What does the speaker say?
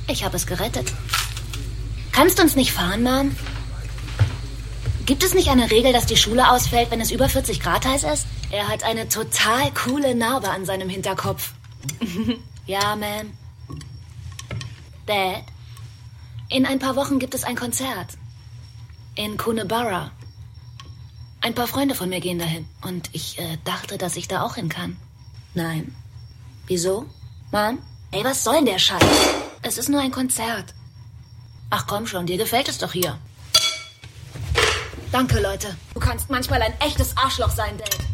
Ich habe es gerettet. Kannst du uns nicht fahren, Mom? Gibt es nicht eine Regel, dass die Schule ausfällt, wenn es über 40 Grad heiß ist? Er hat eine total coole Narbe an seinem Hinterkopf. Ja, Ma'am. Dad, in ein paar Wochen gibt es ein Konzert. In Coonabarra. Ein paar Freunde von mir gehen dahin. Und ich dachte, dass ich da auch hin kann. Nein. Wieso? Mom? Ey, was soll denn der Scheiß? Es ist nur ein Konzert. Ach komm schon, dir gefällt es doch hier. Danke, Leute. Du kannst manchmal ein echtes Arschloch sein, Dad.